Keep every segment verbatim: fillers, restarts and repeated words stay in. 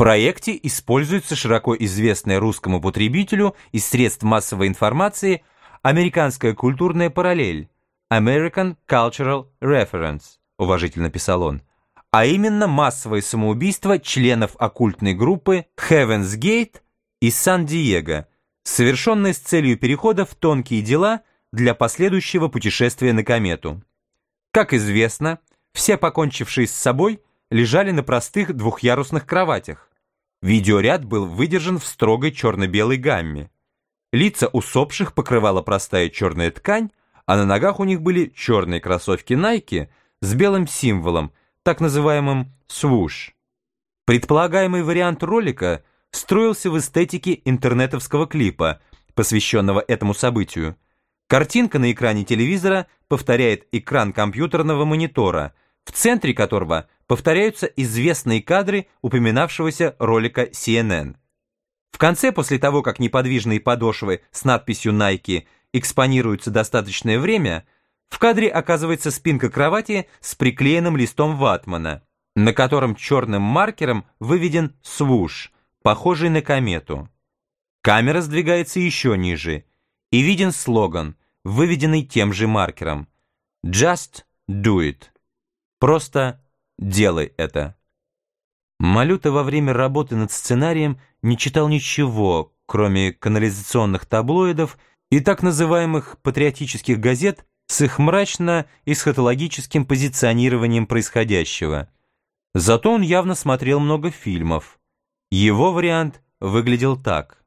проекте используется широко известная русскому потребителю из средств массовой информации американская культурная параллель American Cultural Reference, уважительно писал он, а именно массовое самоубийство членов оккультной группы Heaven's Gate из Сан-Диего, совершенное с целью перехода в тонкие дела для последующего путешествия на комету. Как известно, все покончившие с собой лежали на простых двухъярусных кроватях. Видеоряд был выдержан в строгой черно-белой гамме. Лица усопших покрывала простая черная ткань, а на ногах у них были черные кроссовки Nike с белым символом, так называемым swoosh. Предполагаемый вариант ролика строился в эстетике интернетовского клипа, посвященного этому событию. Картинка на экране телевизора повторяет экран компьютерного монитора, в центре которого повторяются известные кадры упоминавшегося ролика си эн эн. В конце, после того, как неподвижные подошвы с надписью Nike экспонируются достаточное время, в кадре оказывается спинка кровати с приклеенным листом ватмана, на котором черным маркером выведен свуш, похожий на комету. Камера сдвигается еще ниже, и виден слоган, выведенный тем же маркером: «Just do it». Просто делай это. Малюта во время работы над сценарием не читал ничего, кроме канализационных таблоидов и так называемых патриотических газет с их мрачно-эсхатологическим позиционированием происходящего. Зато он явно смотрел много фильмов. Его вариант выглядел так.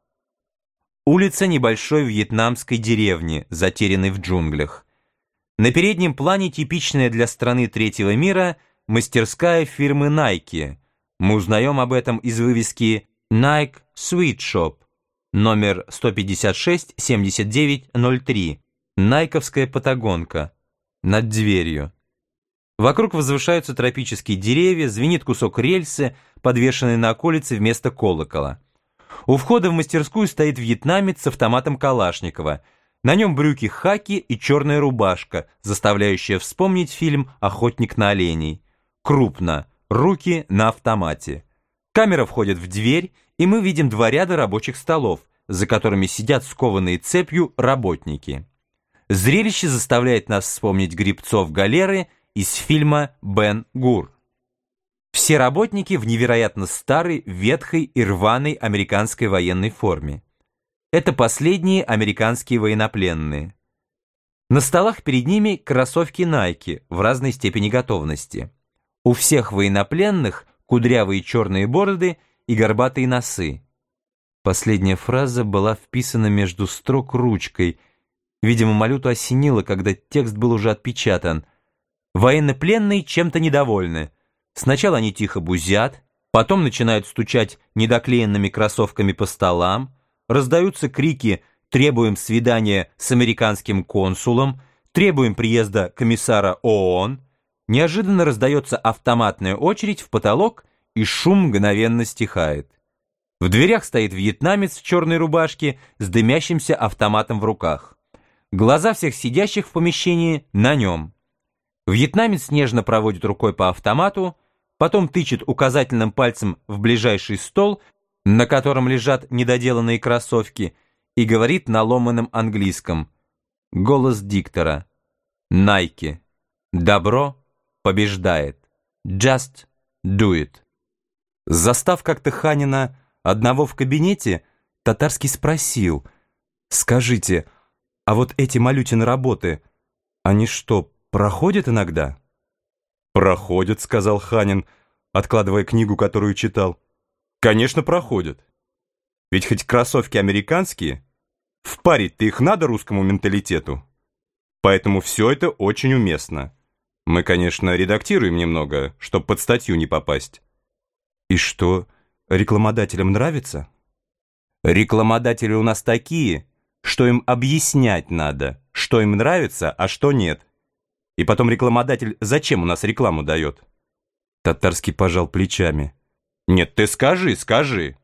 Улица небольшой вьетнамской деревни, затерянной в джунглях. На переднем плане типичная для страны третьего мира мастерская фирмы Nike. Мы узнаем об этом из вывески Nike Sweat Shop, номер сто пятьдесят шесть семьдесят девять ноль три, найковская патагонка, над дверью. Вокруг возвышаются тропические деревья, звенит кусок рельсы, подвешенный на околице вместо колокола. У входа в мастерскую стоит вьетнамец с автоматом Калашникова. На нем брюки хаки и черная рубашка, заставляющая вспомнить фильм «Охотник на оленей». Крупно, руки на автомате. Камера входит в дверь, и мы видим два ряда рабочих столов, за которыми сидят скованные цепью работники. Зрелище заставляет нас вспомнить гребцов галеры из фильма «Бен-Гур». Все работники в невероятно старой, ветхой и рваной американской военной форме. Это последние американские военнопленные. На столах перед ними кроссовки Nike в разной степени готовности. У всех военнопленных кудрявые черные бороды и горбатые носы. Последняя фраза была вписана между строк ручкой. Видимо, Малюту осенило, когда текст был уже отпечатан. Военнопленные чем-то недовольны. Сначала они тихо бузят, потом начинают стучать недоклеенными кроссовками по столам, раздаются крики «Требуем свидания с американским консулом», «Требуем приезда комиссара ООН». Неожиданно раздается автоматная очередь в потолок, и шум мгновенно стихает. В дверях стоит вьетнамец в черной рубашке с дымящимся автоматом в руках. Глаза всех сидящих в помещении на нем. Вьетнамец нежно проводит рукой по автомату, потом тычет указательным пальцем в ближайший стол, на котором лежат недоделанные кроссовки, и говорит на ломаном английском. Голос диктора. Nike. Добро побеждает. Just do it. Застав как-то Ханина одного в кабинете, Татарский спросил: «Скажите, а вот эти Малютины работы, они что, проходят иногда?» «Проходят», — сказал Ханин, откладывая книгу, которую читал. «Конечно, проходят. Ведь хоть кроссовки американские, впарить-то их надо русскому менталитету. Поэтому все это очень уместно. Мы, конечно, редактируем немного, чтобы под статью не попасть». «И что, рекламодателям нравится?» «Рекламодатели у нас такие, что им объяснять надо, что им нравится, а что нет. И потом рекламодатель зачем у нас рекламу дает?» Татарский пожал плечами. «Нет, ты скажи, скажи».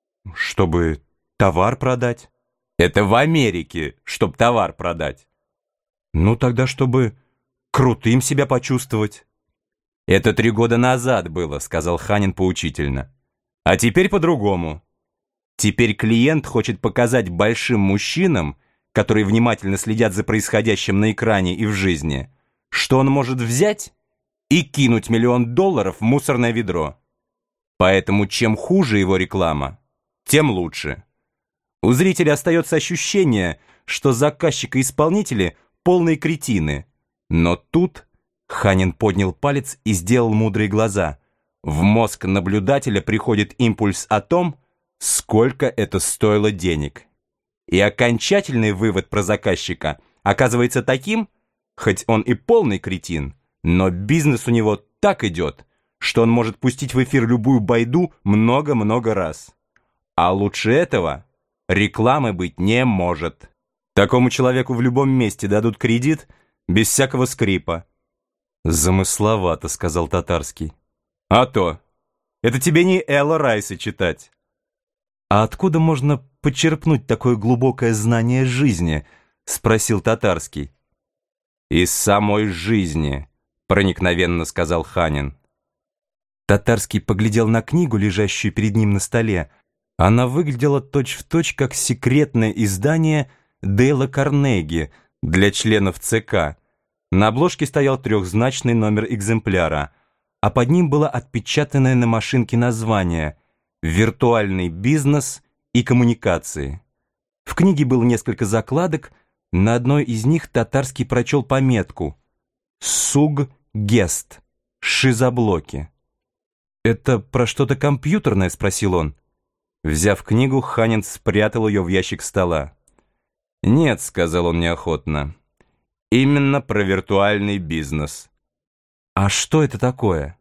«Чтобы товар продать». «Это в Америке, чтоб товар продать». «Ну тогда, чтобы крутым себя почувствовать». «Это три года назад было», — сказал Ханин поучительно. А теперь по-другому. Теперь клиент хочет показать большим мужчинам, которые внимательно следят за происходящим на экране и в жизни, что он может взять и кинуть миллион долларов в мусорное ведро. Поэтому чем хуже его реклама, тем лучше. У зрителя остается ощущение, что заказчик и исполнители – полные кретины. Но тут Ханин поднял палец и сделал мудрые глаза. В мозг наблюдателя приходит импульс о том, сколько это стоило денег. И окончательный вывод про заказчика оказывается таким, хоть он и полный кретин, но бизнес у него так идет, что он может пустить в эфир любую байду много-много раз. А лучше этого рекламы быть не может. Такому человеку в любом месте дадут кредит без всякого скрипа. «Замысловато», — сказал Татарский. «А то! Это тебе не Элла Райса читать». «А откуда можно почерпнуть такое глубокое знание жизни?» — спросил Татарский. «Из самой жизни», — проникновенно сказал Ханин. Татарский поглядел на книгу, лежащую перед ним на столе. Она выглядела точь-в-точь, как секретное издание Дейла Карнеги для членов ЦК. На обложке стоял трехзначный номер экземпляра, а под ним было отпечатанное на машинке название «Виртуальный бизнес и коммуникации». В книге было несколько закладок, на одной из них Татарский прочел пометку «Суггест. Шизоблоки». «Это про что-то компьютерное?» — спросил он. Взяв книгу, Ханин спрятал ее в ящик стола. «Нет», — сказал он неохотно, — «именно про виртуальный бизнес». «А что это такое?»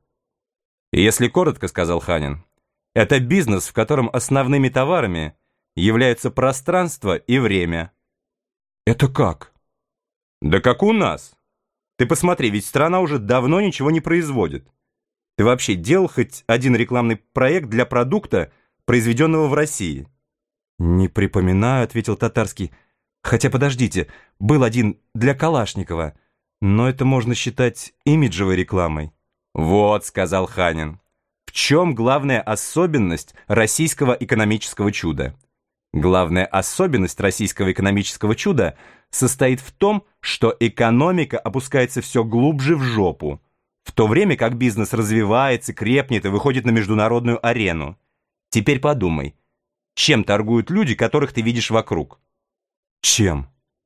«Если коротко», — сказал Ханин, — «это бизнес, в котором основными товарами являются пространство и время». «Это как?» «Да как у нас. Ты посмотри, ведь страна уже давно ничего не производит. Ты вообще делал хоть один рекламный проект для продукта, произведенного в России?» «Не припоминаю», — ответил Татарский. «Хотя, подождите, был один для Калашникова, но это можно считать имиджевой рекламой». «Вот», — сказал Ханин, — «в чем главная особенность российского экономического чуда?» Главная особенность российского экономического чуда состоит в том, что экономика опускается все глубже в жопу, в то время как бизнес развивается, крепнет и выходит на международную арену. Теперь подумай, чем торгуют люди, которых ты видишь вокруг? Чем?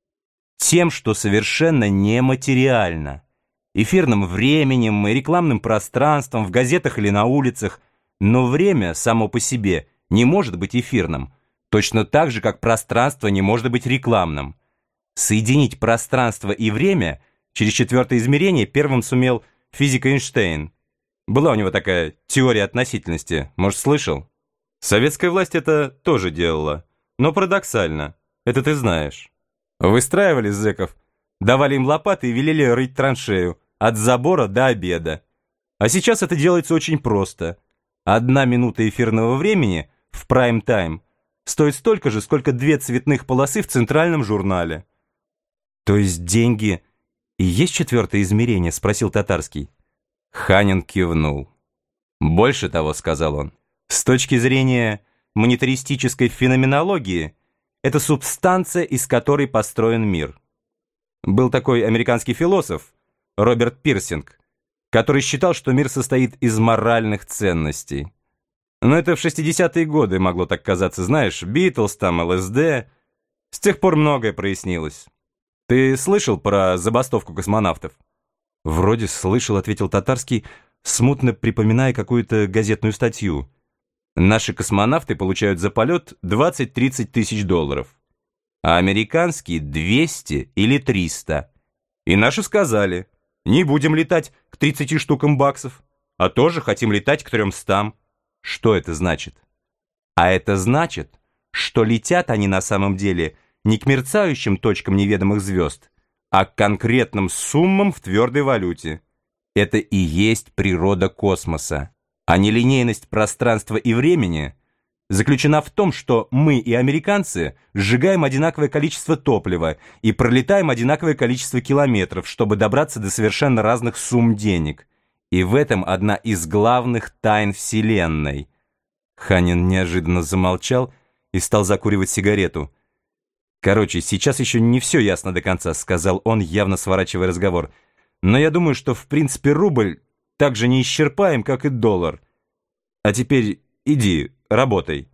Тем, что совершенно нематериально. Эфирным временем и рекламным пространством в газетах или на улицах. Но время само по себе не может быть эфирным, точно так же, как пространство не может быть рекламным. Соединить пространство и время через четвертое измерение первым сумел физик Эйнштейн. Была у него такая теория относительности, может, слышал? Советская власть это тоже делала, но парадоксально, это ты знаешь. Выстраивали зэков, давали им лопаты и велели рыть траншею от забора до обеда. А сейчас это делается очень просто. Одна минута эфирного времени в прайм-тайм стоит столько же, сколько две цветных полосы в центральном журнале. То есть деньги и есть четвертое измерение? Спросил Татарский. Ханин кивнул. Больше того, сказал он, с точки зрения монетаристической феноменологии, это субстанция, из которой построен мир. Был такой американский философ Роберт Пирсинг, который считал, что мир состоит из моральных ценностей. Но это в шестидесятые годы могло так казаться, знаешь, Битлз, там, ЛСД. С тех пор многое прояснилось. Ты слышал про забастовку космонавтов? Вроде слышал, ответил Татарский, смутно припоминая какую-то газетную статью. Наши космонавты получают за полет двадцать-тридцать тысяч долларов, а американские двести или триста. И наши сказали, не будем летать к тридцати штукам баксов, а тоже хотим летать к трёмстам. Что это значит? А это значит, что летят они на самом деле не к мерцающим точкам неведомых звезд, а к конкретным суммам в твердой валюте. Это и есть природа космоса. А нелинейность пространства и времени заключена в том, что мы и американцы сжигаем одинаковое количество топлива и пролетаем одинаковое количество километров, чтобы добраться до совершенно разных сумм денег. И в этом одна из главных тайн Вселенной. Ханин неожиданно замолчал и стал закуривать сигарету. «Короче, сейчас еще не все ясно до конца», — сказал он, явно сворачивая разговор. «Но я думаю, что в принципе рубль так же неисчерпаем, как и доллар. А теперь иди, работай».